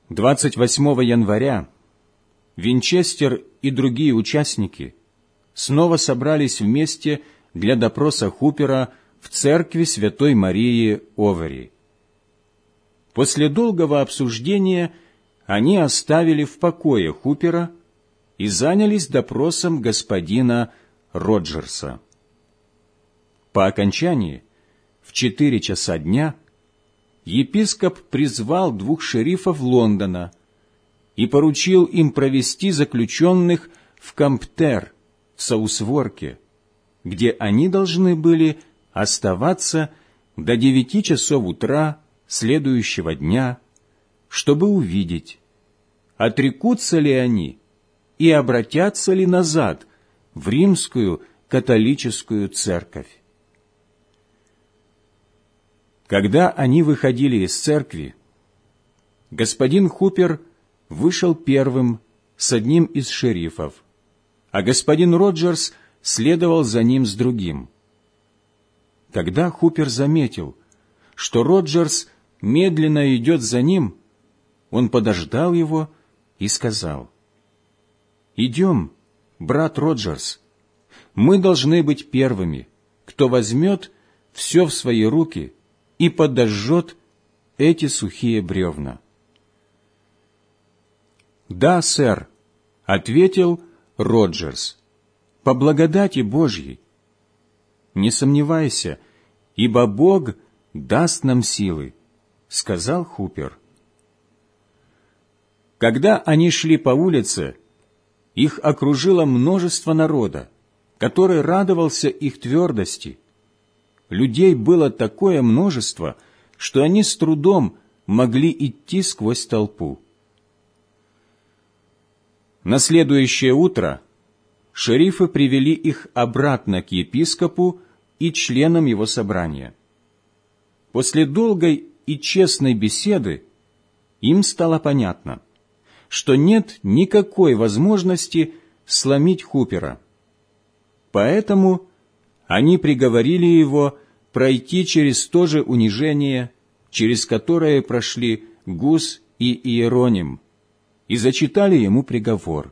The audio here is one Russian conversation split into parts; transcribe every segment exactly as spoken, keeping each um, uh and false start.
двадцать восьмого января Винчестер и другие участники снова собрались вместе для допроса Хупера в церкви Святой Марии Овери. После долгого обсуждения они оставили в покое Хупера и занялись допросом господина Роджерса. По окончании, в четыре часа дня, епископ призвал двух шерифов Лондона и поручил им провести заключенных в Камптер, в Саусворке, где они должны были оставаться до девяти часов утра следующего дня, чтобы увидеть, отрекутся ли они и обратятся ли назад в римскую католическую церковь. Когда они выходили из церкви, господин Хупер вышел первым с одним из шерифов, а господин Роджерс следовал за ним с другим. Когда Хупер заметил, что Роджерс медленно идет за ним, он подождал его и сказал: «Идем, брат Роджерс, мы должны быть первыми, кто возьмет все в свои руки и подожжет эти сухие бревна». «Да, сэр», — ответил Роджерс, — «по благодати Божьей». «Не сомневайся, ибо Бог даст нам силы», — сказал Хупер. Когда они шли по улице, их окружило множество народа, который радовался их твердости. Людей было такое множество, что они с трудом могли идти сквозь толпу. На следующее утро шерифы привели их обратно к епископу и членам его собрания. После долгой и честной беседы им стало понятно, что нет никакой возможности сломить Хупера. Поэтому они приговорили его пройти через то же унижение, через которое прошли Гус и Иероним, и зачитали ему приговор.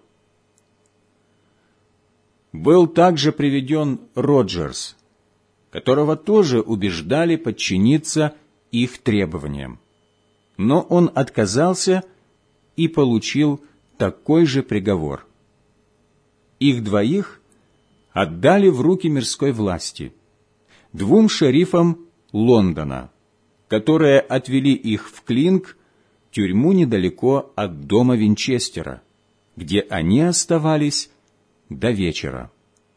Был также приведен Роджерс, которого тоже убеждали подчиниться их требованиям. Но он отказался и получил такой же приговор. Их двоих отдали в руки мирской власти, двум шерифам Лондона, которые отвели их в Клинк, тюрьму недалеко от дома Винчестера, где они оставались до вечера.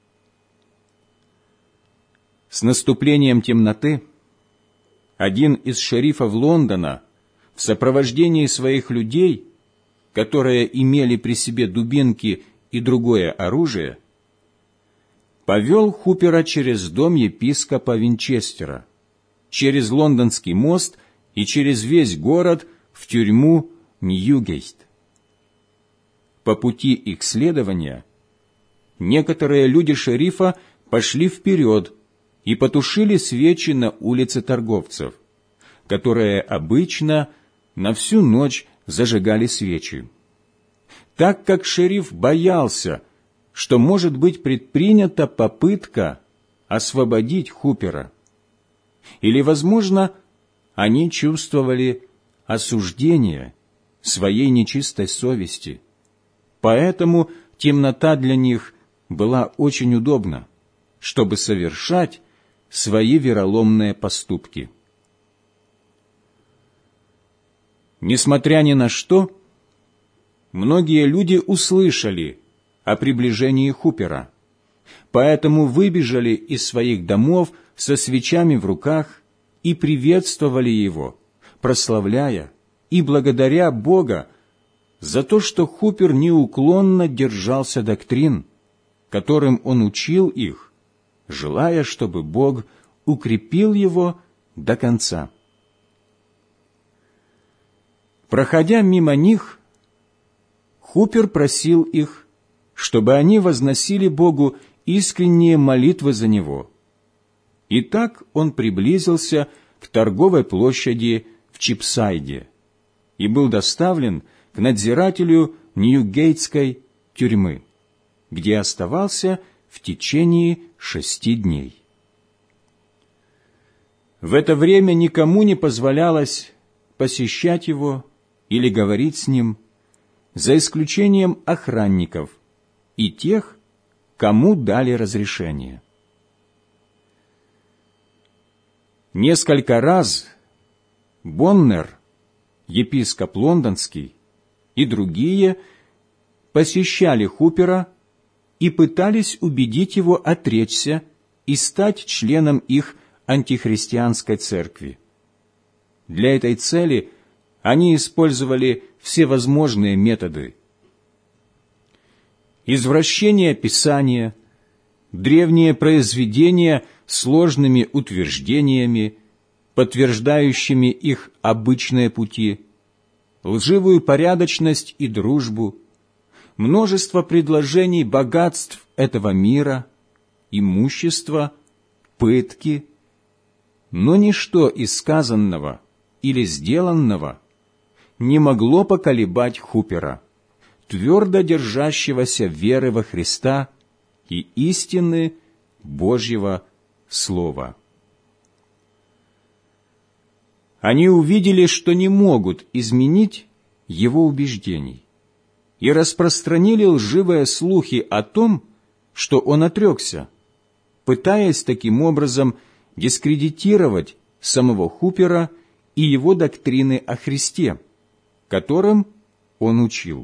С наступлением темноты один из шерифов Лондона в сопровождении своих людей, которые имели при себе дубинки и другое оружие, повел Хупера через дом епископа Винчестера, через Лондонский мост и через весь город в тюрьму Ньюгейт. По пути их следования некоторые люди шерифа пошли вперед и потушили свечи на улице торговцев, которые обычно на всю ночь зажигали свечи. Так как шериф боялся, что может быть предпринята попытка освободить Хупера, или, возможно, они чувствовали осуждение своей нечистой совести, поэтому темнота для них была очень удобна, чтобы совершать свои вероломные поступки. Несмотря ни на что, многие люди услышали о приближении Хупера, поэтому выбежали из своих домов со свечами в руках и приветствовали его, прославляя и благодаря Бога за то, что Хупер неуклонно держался доктрин, которым он учил их, желая, чтобы Бог укрепил его до конца. Проходя мимо них, Хупер просил их, чтобы они возносили Богу искренние молитвы за него. И так он приблизился к торговой площади в Чипсайде и был доставлен к надзирателю Ньюгейтской тюрьмы, где оставался в течение шести дней. В это время никому не позволялось посещать его или говорить с ним, за исключением охранников и тех, кому дали разрешение. Несколько раз Боннер, епископ лондонский, и другие посещали Хупера и пытались убедить его отречься и стать членом их антихристианской церкви. Для этой цели они использовали всевозможные методы. Извращение Писания, древние произведения с сложными утверждениями, подтверждающими их обычные пути, лживую порядочность и дружбу, множество предложений богатств этого мира, имущества, пытки, но ничто из сказанного или сделанного не могло поколебать Хупера, твердо держащегося веры во Христа и истины Божьего Слова. Они увидели, что не могут изменить его убеждений, и распространили лживые слухи о том, что он отрекся, пытаясь таким образом дискредитировать самого Хупера и его доктрины о Христе, которым он учил.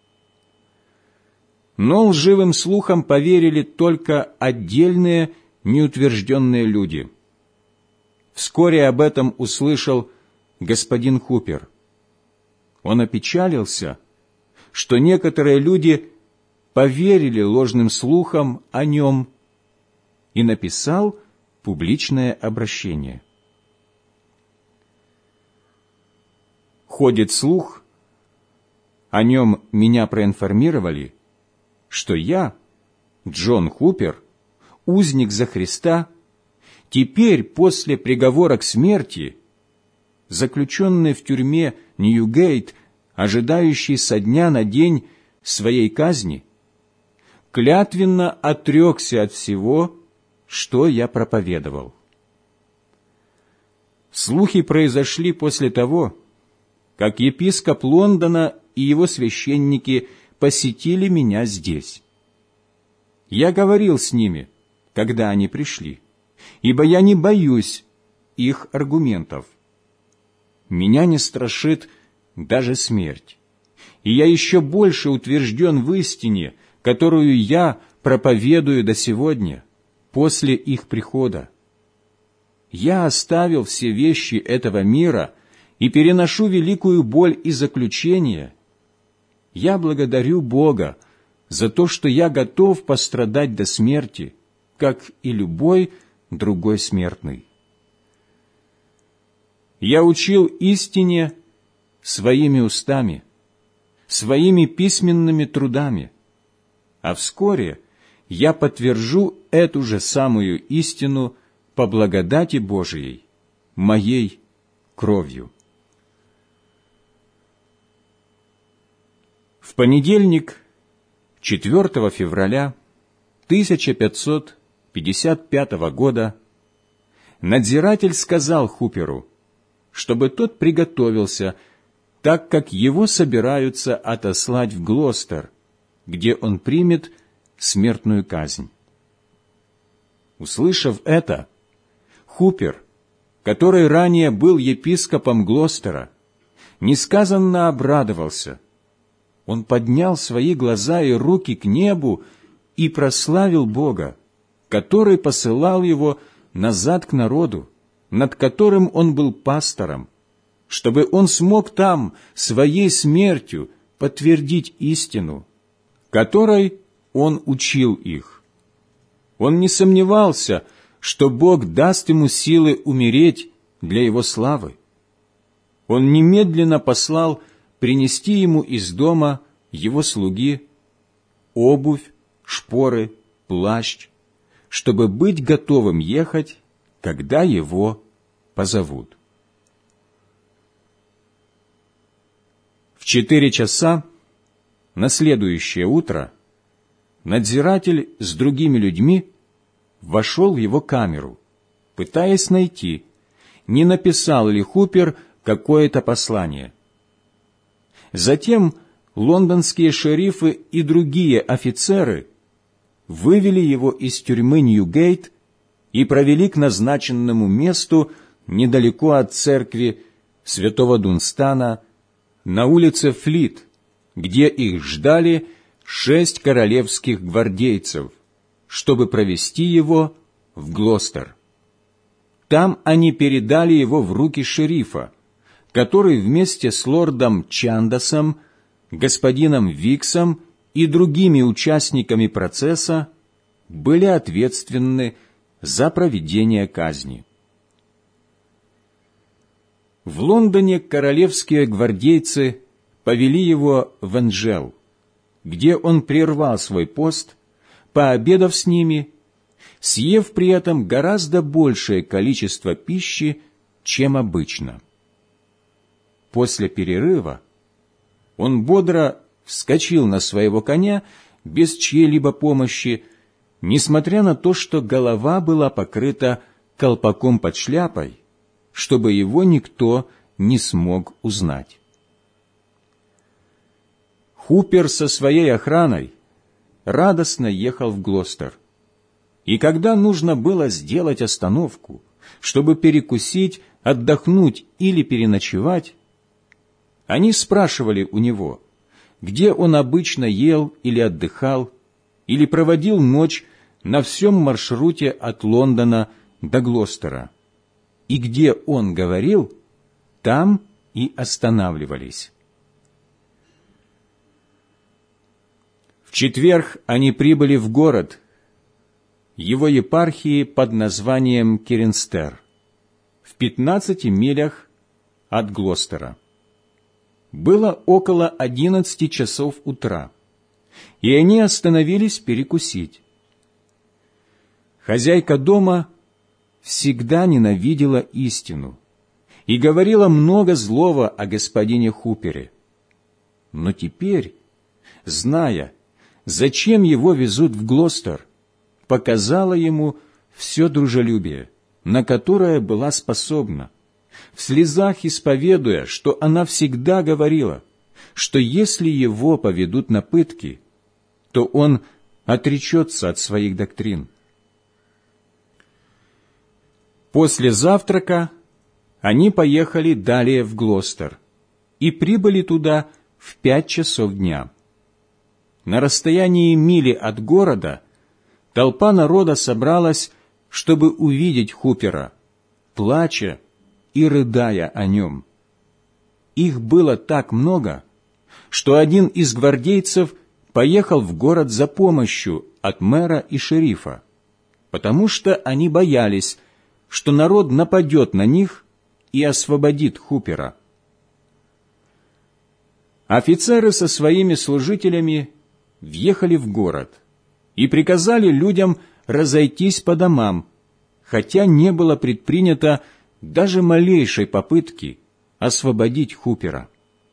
Но лживым слухам поверили только отдельные неутвержденные люди. Вскоре об этом услышал господин Хупер. Он опечалился, что некоторые люди поверили ложным слухам о нем, и написал публичное обращение. Ходит слух, о нем меня проинформировали, что я, Джон Хупер, узник за Христа, теперь после приговора к смерти, заключенный в тюрьме Ньюгейт, ожидающий со дня на день своей казни, клятвенно отрекся от всего, что я проповедовал. Слухи произошли после того, как епископ Лондона и его священники посетили меня здесь. Я говорил с ними, когда они пришли, ибо я не боюсь их аргументов. Меня не страшит даже смерть, и я еще больше утвержден в истине, которую я проповедую до сегодня, после их прихода. Я оставил все вещи этого мира и переношу великую боль и заключение. Я благодарю Бога за то, что я готов пострадать до смерти, как и любой другой смертный. Я учил истине своими устами, своими письменными трудами, а вскоре я подтвержу эту же самую истину по благодати Божией, моей кровью. В понедельник, четвёртого февраля тысяча пятьсот пятьдесят пятого года, надзиратель сказал Хуперу, чтобы тот приготовился, так как его собираются отослать в Глостер, где он примет смертную казнь. Услышав это, Хупер, который ранее был епископом Глостера, несказанно обрадовался. Он поднял свои глаза и руки к небу и прославил Бога, который посылал его назад к народу, над которым он был пастором, чтобы он смог там своей смертью подтвердить истину, которой он учил их. Он не сомневался, что Бог даст ему силы умереть для его славы. Он немедленно послал принести ему из дома его слуги обувь, шпоры, плащ, чтобы быть готовым ехать, когда его позовут. четыре часа на следующее утро надзиратель с другими людьми вошел в его камеру, пытаясь найти, не написал ли Хупер какое-то послание. Затем лондонские шерифы и другие офицеры вывели его из тюрьмы Ньюгейт и провели к назначенному месту недалеко от церкви святого Дунстана на улице Флит, где их ждали шесть королевских гвардейцев, чтобы провести его в Глостер. Там они передали его в руки шерифа, который вместе с лордом Чандасом, господином Виксом и другими участниками процесса были ответственны за проведение казни. В Лондоне королевские гвардейцы повели его в Энджел, где он прервал свой пост, пообедав с ними, съев при этом гораздо большее количество пищи, чем обычно. После перерыва он бодро вскочил на своего коня без чьей-либо помощи, несмотря на то, что голова была покрыта колпаком под шляпой, чтобы его никто не смог узнать. Хупер со своей охраной радостно ехал в Глостер, и когда нужно было сделать остановку, чтобы перекусить, отдохнуть или переночевать, они спрашивали у него, где он обычно ел или отдыхал, или проводил ночь на всем маршруте от Лондона до Глостера, и где он говорил, там и останавливались. В четверг они прибыли в город, его епархии под названием Киринстер, в пятнадцати милях от Глостера. Было около одиннадцати часов утра, и они остановились перекусить. Хозяйка дома всегда ненавидела истину и говорила много злого о господине Хупере. Но теперь, зная, зачем его везут в Глостер, показала ему все дружелюбие, на которое была способна, в слезах исповедуя, что она всегда говорила, что если его поведут на пытки, то он отречется от своих доктрин. После завтрака они поехали далее в Глостер и прибыли туда в пять часов дня. На расстоянии мили от города толпа народа собралась, чтобы увидеть Хупера, плача и рыдая о нем. Их было так много, что один из гвардейцев поехал в город за помощью от мэра и шерифа, потому что они боялись, что народ нападет на них и освободит Хупера. Офицеры со своими служителями въехали в город и приказали людям разойтись по домам, хотя не было предпринято даже малейшей попытки освободить Хупера.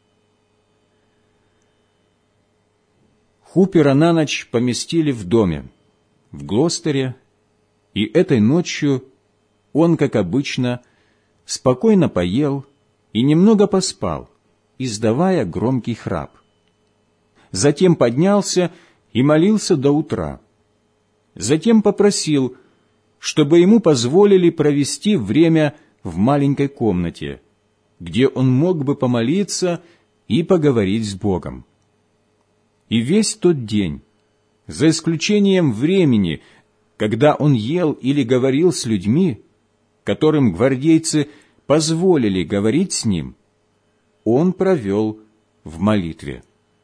Хупера на ночь поместили в доме в Глостере, и этой ночью он, как обычно, спокойно поел и немного поспал, издавая громкий храп. Затем поднялся и молился до утра. Затем попросил, чтобы ему позволили провести время в маленькой комнате, где он мог бы помолиться и поговорить с Богом. И весь тот день, за исключением времени, когда он ел или говорил с людьми, которым гвардейцы позволили говорить с ним, он провел в молитве.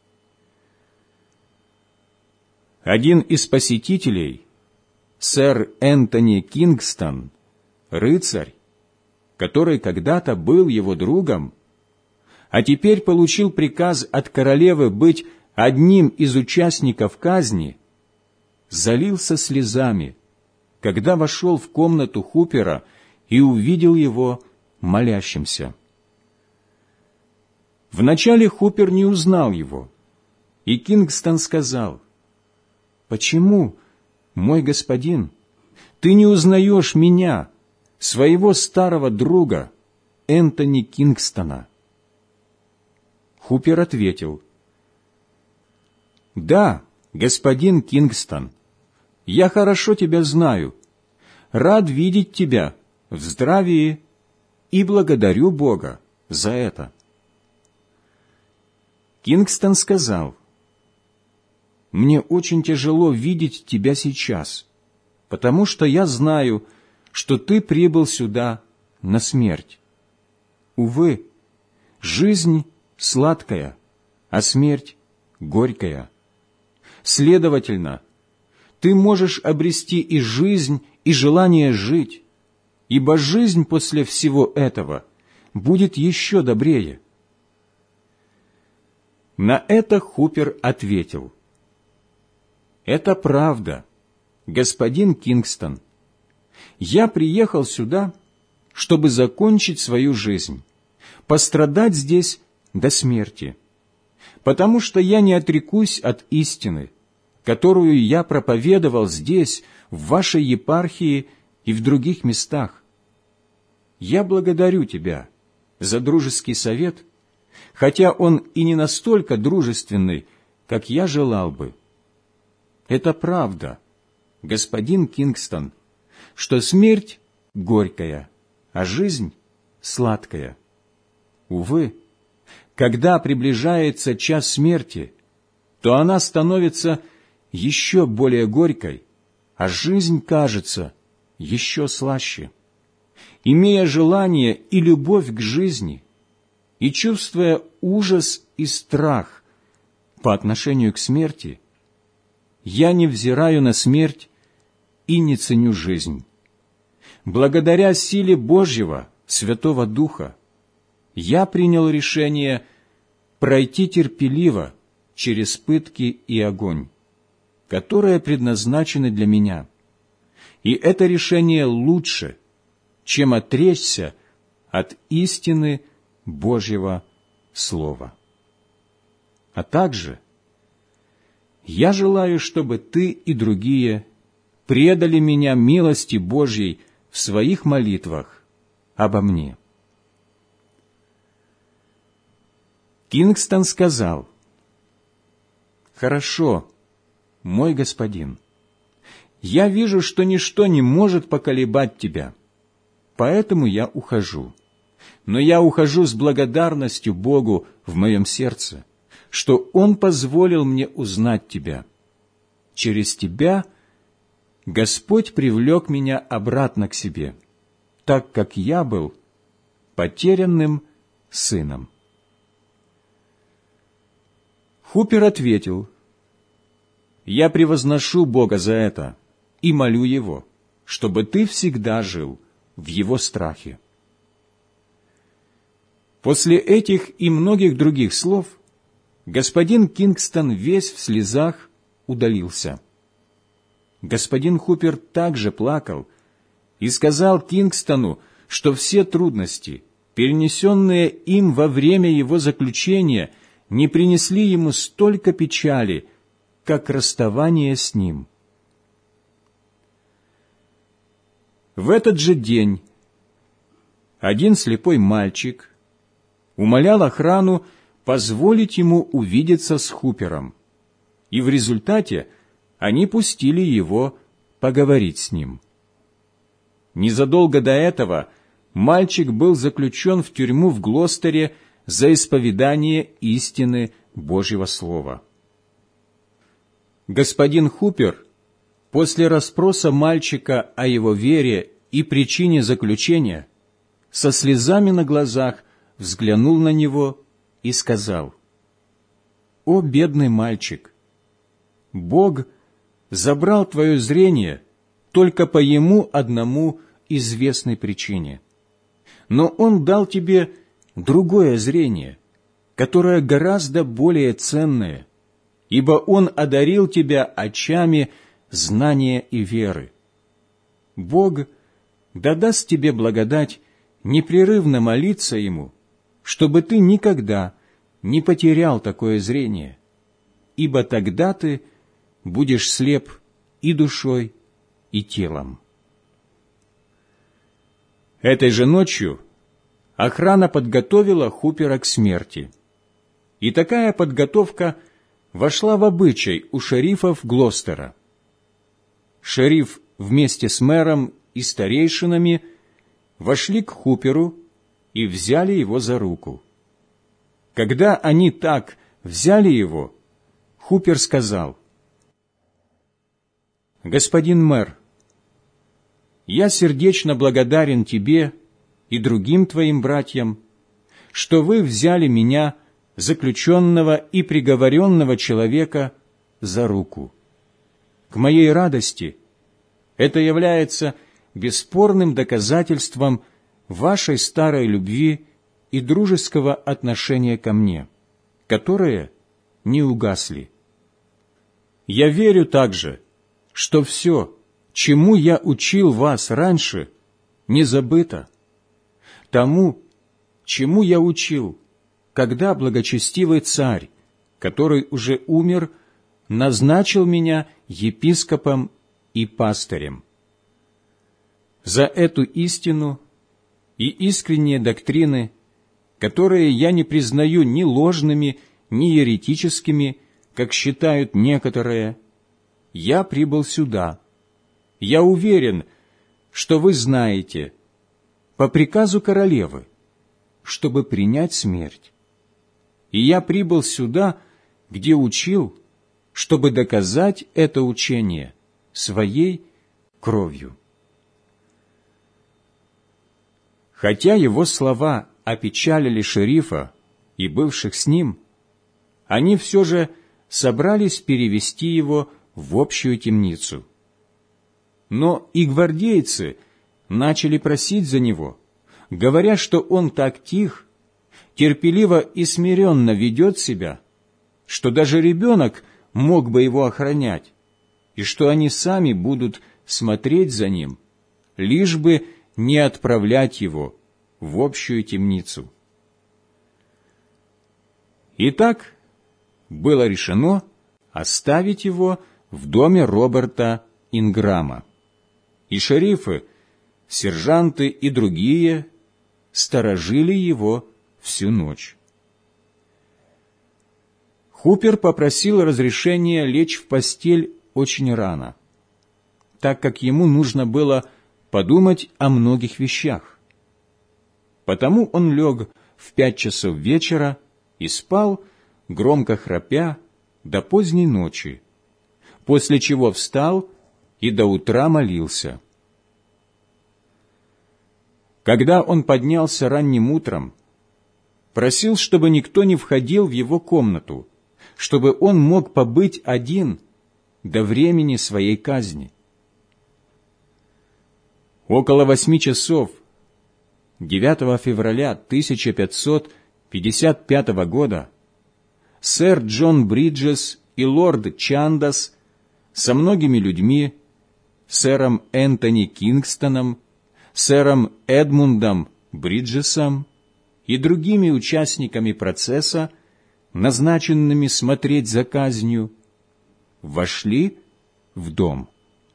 Один из посетителей, сэр Энтони Кингстон, рыцарь, который когда-то был его другом, а теперь получил приказ от королевы быть одним из участников казни, залился слезами, когда вошел в комнату Хупера и увидел его молящимся. Вначале Хупер не узнал его, и Кингстон сказал: «Почему, мой господин, ты не узнаешь меня, своего старого друга Энтони Кингстона?» Хупер ответил: «Да, господин Кингстон, я хорошо тебя знаю, рад видеть тебя в здравии и благодарю Бога за это». Кингстон сказал: «Мне очень тяжело видеть тебя сейчас, потому что я знаю, что ты прибыл сюда на смерть. Увы, жизнь сладкая, а смерть горькая. Следовательно, ты можешь обрести и жизнь, и желание жить, ибо жизнь после всего этого будет еще добрее». На это Хупер ответил: «Это правда, господин Кингстон. Я приехал сюда, чтобы закончить свою жизнь, пострадать здесь до смерти, потому что я не отрекусь от истины, которую я проповедовал здесь, в вашей епархии и в других местах. Я благодарю тебя за дружеский совет, хотя он и не настолько дружественный, как я желал бы. Это правда, господин Кингстон, что смерть горькая, а жизнь сладкая. Увы, когда приближается час смерти, то она становится еще более горькой, а жизнь кажется еще слаще. Имея желание и любовь к жизни, и чувствуя ужас и страх по отношению к смерти, я не взираю на смерть и не ценю жизнь. Благодаря силе Божьего, Святого Духа, я принял решение пройти терпеливо через пытки и огонь, которые предназначены для меня. И это решение лучше, чем отречься от истины Божьего Слова. А также я желаю, чтобы ты и другие предали меня милости Божьей в своих молитвах обо мне». Кингстон сказал: «Хорошо, мой господин, я вижу, что ничто не может поколебать тебя, поэтому я ухожу. Но я ухожу с благодарностью Богу в моем сердце, что Он позволил мне узнать тебя. Через тебя Господь привлек меня обратно к себе, так как я был потерянным сыном». Хупер ответил: «Я превозношу Бога за это и молю Его, чтобы ты всегда жил в Его страхе». После этих и многих других слов господин Кингстон весь в слезах удалился. Господин Хупер также плакал и сказал Кингстону, что все трудности, перенесенные им во время его заключения, не принесли ему столько печали, как расставание с ним. В этот же день один слепой мальчик умолял охрану позволить ему увидеться с Хупером, и в результате они пустили его поговорить с ним. Незадолго до этого мальчик был заключен в тюрьму в Глостере за исповедание истины Божьего Слова. Господин Хупер после расспроса мальчика о его вере и причине заключения со слезами на глазах взглянул на него и сказал: «О, бедный мальчик! Бог забрал твое зрение только по Ему одному известной причине. Но Он дал тебе другое зрение, которое гораздо более ценное, ибо Он одарил тебя очами знания и веры. Бог да даст тебе благодать непрерывно молиться Ему, чтобы ты никогда не потерял такое зрение, ибо тогда ты будешь слеп и душой, и телом». Этой же ночью охрана подготовила Хупера к смерти, и такая подготовка вошла в обычай у шерифов Глостера. Шериф вместе с мэром и старейшинами вошли к Хуперу и взяли его за руку. Когда они так взяли его, Хупер сказал: «Господин мэр, я сердечно благодарен тебе и другим твоим братьям, что вы взяли меня, заключенного и приговоренного человека, за руку. К моей радости это является бесспорным доказательством вашей старой любви и дружеского отношения ко мне, которые не угасли. Я верю также, что все, чему я учил вас раньше, не забыто. Тому, чему я учил, когда благочестивый царь, который уже умер, назначил меня епископом и пастырем. За эту истину и искренние доктрины, которые я не признаю ни ложными, ни еретическими, как считают некоторые, я прибыл сюда. Я уверен, что вы знаете, по приказу королевы, чтобы принять смерть. И я прибыл сюда, где учил, чтобы доказать это учение своей кровью». Хотя его слова опечалили шерифа и бывших с ним, они все же собрались перевести его в общую темницу. Но и гвардейцы начали просить за него, говоря, что он так тих, терпеливо и смиренно ведет себя, что даже ребенок мог бы его охранять, и что они сами будут смотреть за ним, лишь бы не отправлять его в общую темницу. Итак, было решено оставить его в доме Роберта Инграма. И шерифы, сержанты и другие сторожили его всю ночь. Хупер попросил разрешения лечь в постель очень рано, так как ему нужно было подумать о многих вещах. Потому он лег в пять часов вечера и спал, громко храпя, до поздней ночи, после чего встал и до утра молился. Когда он поднялся ранним утром, просил, чтобы никто не входил в его комнату, чтобы он мог побыть один до времени своей казни. Около восьми часов девятого февраля тысяча пятьсот пятьдесят пятого года сэр Джон Бриджес и лорд Чандас со многими людьми, сэром Энтони Кингстоном, сэром Эдмундом Бриджесом и другими участниками процесса, назначенными смотреть за казнью, вошли в дом.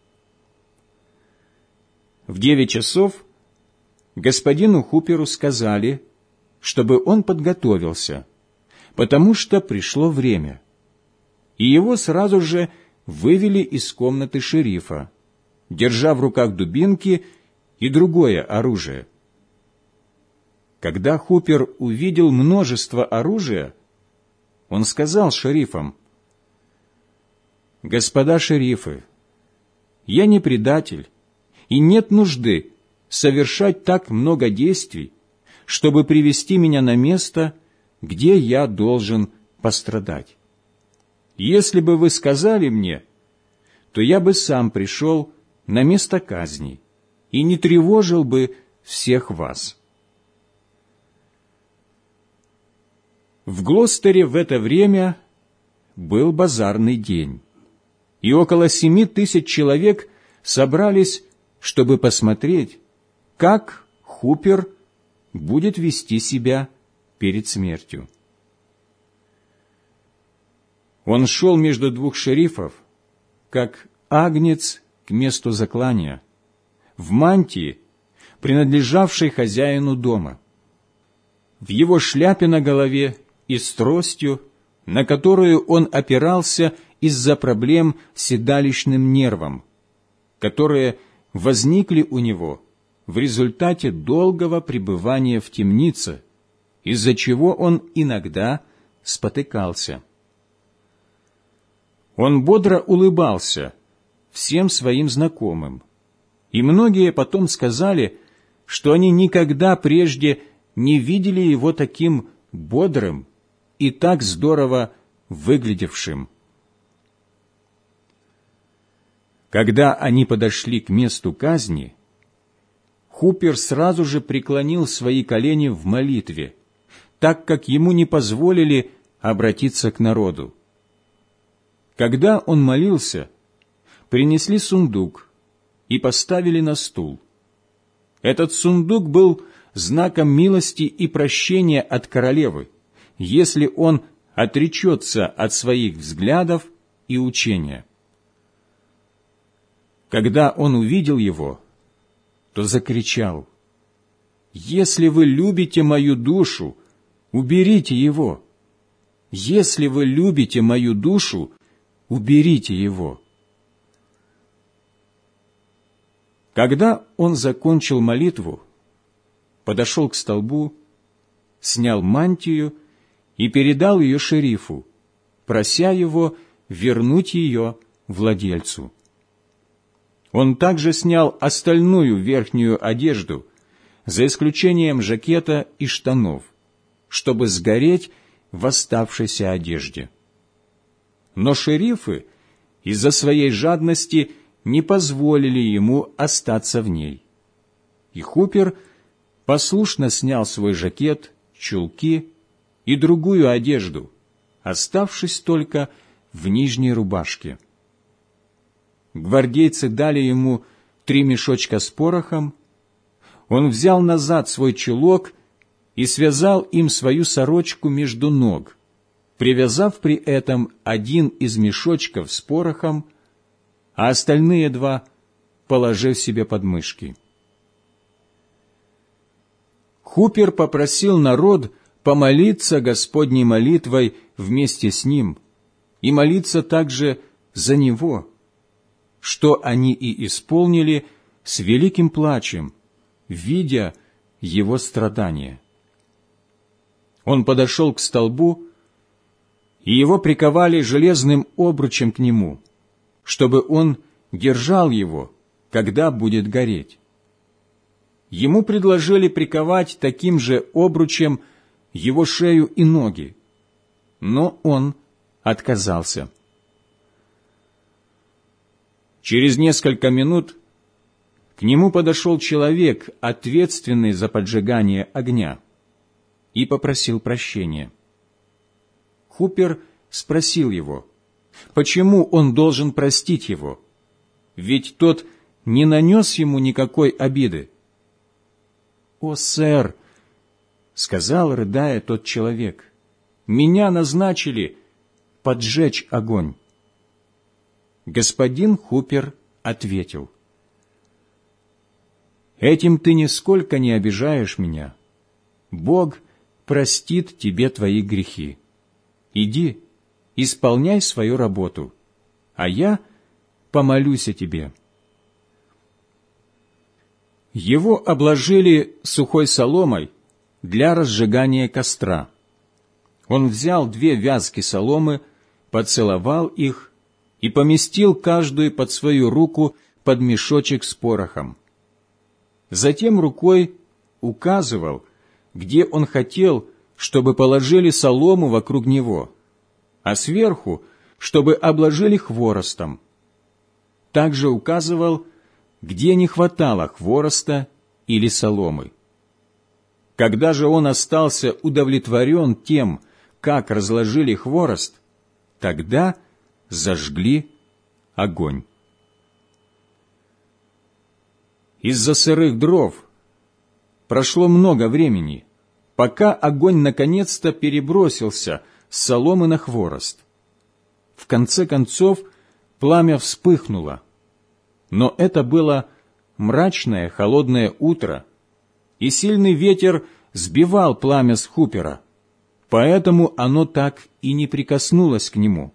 В девять часов господину Хуперу сказали, чтобы он подготовился, потому что пришло время, и его сразу же вывели из комнаты шерифа, держа в руках дубинки и другое оружие. Когда Хупер увидел множество оружия, он сказал шерифам: «Господа шерифы, я не предатель, и нет нужды совершать так много действий, чтобы привести меня на место, где я должен пострадать. Если бы вы сказали мне, то я бы сам пришел на место казни и не тревожил бы всех вас». В Глостере в это время был базарный день, и около семи тысяч человек собрались, чтобы посмотреть, как Хупер будет вести себя перед смертью. Он шел между двух шерифов, как агнец к месту заклания, в мантии, принадлежавшей хозяину дома, в его шляпе на голове и с тростью, на которую он опирался из-за проблем с седалищным нервом, которые возникли у него в результате долгого пребывания в темнице, из-за чего он иногда спотыкался. Он бодро улыбался всем своим знакомым, и многие потом сказали, что они никогда прежде не видели его таким бодрым и так здорово выглядевшим. Когда они подошли к месту казни, Хупер сразу же преклонил свои колени в молитве, так как ему не позволили обратиться к народу. Когда он молился, принесли сундук и поставили на стул. Этот сундук был знаком милости и прощения от королевы, если он отречется от своих взглядов и учения. Когда он увидел его, то закричал: «Если вы любите мою душу, уберите его! Если вы любите мою душу, уберите его!» Когда он закончил молитву, подошел к столбу, снял мантию и передал ее шерифу, прося его вернуть ее владельцу. Он также снял остальную верхнюю одежду, за исключением жакета и штанов, чтобы сгореть в оставшейся одежде. Но шерифы из-за своей жадности не позволили ему остаться в ней. И Хупер послушно снял свой жакет, чулки и другую одежду, оставшись только в нижней рубашке. Гвардейцы дали ему три мешочка с порохом. Он взял назад свой чулок и связал им свою сорочку между ног, привязав при этом один из мешочков с порохом, а остальные два положив себе под мышки. Хупер попросил народ помолиться Господней молитвой вместе с ним и молиться также за него, что они и исполнили с великим плачем, видя его страдания. Он подошел к столбу, и его приковали железным обручем к нему, чтобы он держал его, когда будет гореть. Ему предложили приковать таким же обручем его шею и ноги, но он отказался. Через несколько минут к нему подошел человек, ответственный за поджигание огня, и попросил прощения. Хупер спросил его, почему он должен простить его, ведь тот не нанес ему никакой обиды. «О, сэр!» — сказал, рыдая, тот человек, «меня назначили поджечь огонь». Господин Хупер ответил: «Этим ты нисколько не обижаешь меня. Бог простит тебе твои грехи. Иди, исполняй свою работу, а я помолюсь о тебе». Его обложили сухой соломой для разжигания костра. Он взял две вязки соломы, поцеловал их и поместил каждую под свою руку под мешочек с порохом. Затем рукой указывал, где он хотел, чтобы положили солому вокруг него, а сверху, чтобы обложили хворостом. Также указывал, где не хватало хвороста или соломы. Когда же он остался удовлетворен тем, как разложили хворост, тогда зажгли огонь. Из-за сырых дров прошло много времени, пока огонь наконец-то перебросился с соломы на хворост. в конце концов пламя вспыхнуло. Но это было мрачное, холодное утро, и сильный ветер сбивал пламя с хупера, поэтому оно так и не прикоснулось к нему.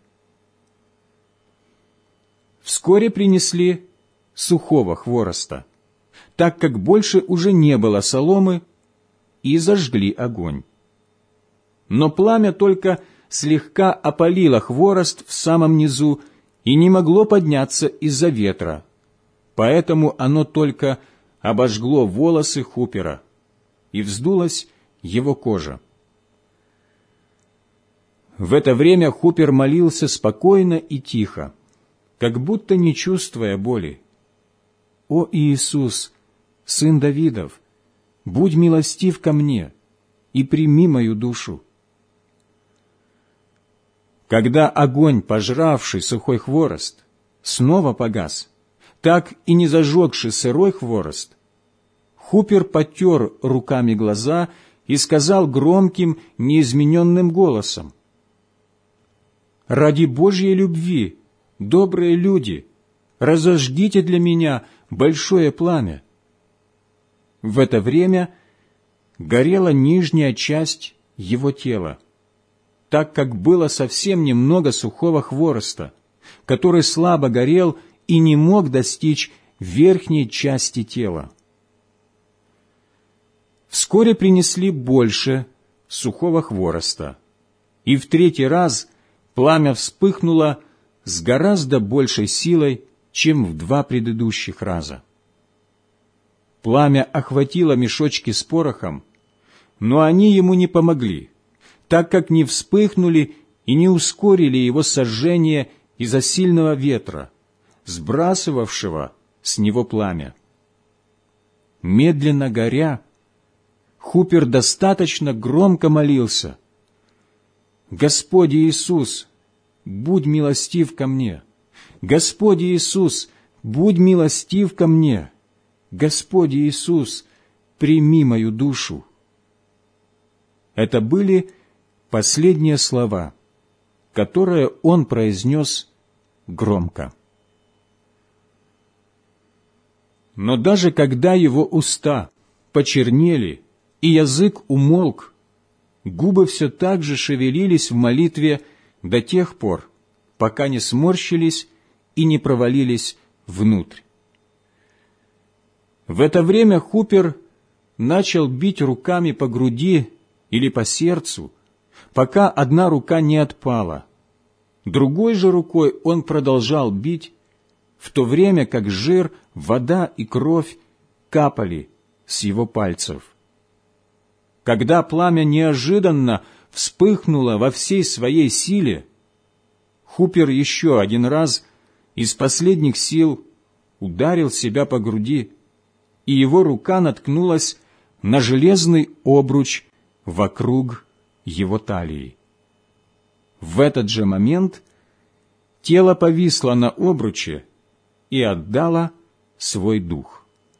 Вскоре принесли сухого хвороста, так как больше уже не было соломы, и зажгли огонь. Но пламя только слегка опалило хворост в самом низу и не могло подняться из-за ветра, поэтому оно только обожгло волосы хупера, и вздулась его кожа. В это время хупер молился спокойно и тихо, как будто не чувствуя боли. «О Иисус, Сын Давидов, будь милостив ко мне и прими мою душу». Когда огонь, пожравший сухой хворост, снова погас, так и не зажегший сырой хворост, хупер потер руками глаза и сказал громким, неизмененным голосом: «Ради Божьей любви, добрые люди, разожгите для меня большое пламя». В это время горела нижняя часть его тела, так как было совсем немного сухого хвороста, который слабо горел и не мог достичь верхней части тела. Вскоре принесли больше сухого хвороста, и в третий раз пламя вспыхнуло с гораздо большей силой, чем в два предыдущих раза. Пламя охватило мешочки с порохом, но они ему не помогли, так как не вспыхнули и не ускорили его сожжение из-за сильного ветра, сбрасывавшего с него пламя. Медленно горя, хупер достаточно громко молился: «Господь Иисус, будь милостив ко мне! Господь Иисус, будь милостив ко мне! Господь Иисус, прими мою душу!» Это были последние слова, которые он произнес громко. Но даже когда его уста почернели и язык умолк, губы все так же шевелились в молитве до тех пор, пока не сморщились и не провалились внутрь. В это время хупер начал бить руками по груди или по сердцу, пока одна рука не отпала. Другой же рукой он продолжал бить, в то время как жир, вода и кровь капали с его пальцев. Когда пламя неожиданно вспыхнуло во всей своей силе, хупер еще один раз из последних сил ударил себя по груди, и его рука наткнулась на железный обруч вокруг его талии. В этот же момент тело повисло на обруче и отдало свой дух.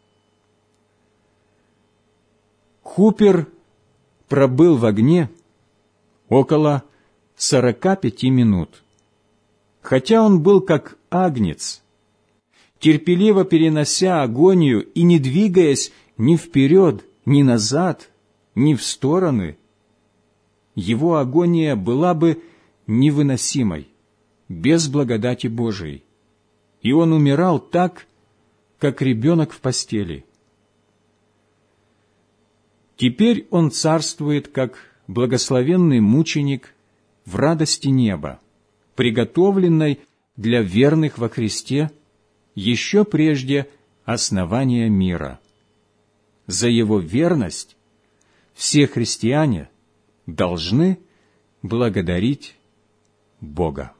Хупер пробыл в огне около сорока пяти минут. Хотя он был как агнец, терпеливо перенося агонию и не двигаясь ни вперед, ни назад, ни в стороны, его агония была бы невыносимой, без благодати Божией, и он умирал так, как ребенок в постели. Теперь он царствует, как благословенный мученик в радости неба, приготовленной для верных во Христе еще прежде основания мира. За его верность все христиане должны благодарить Бога.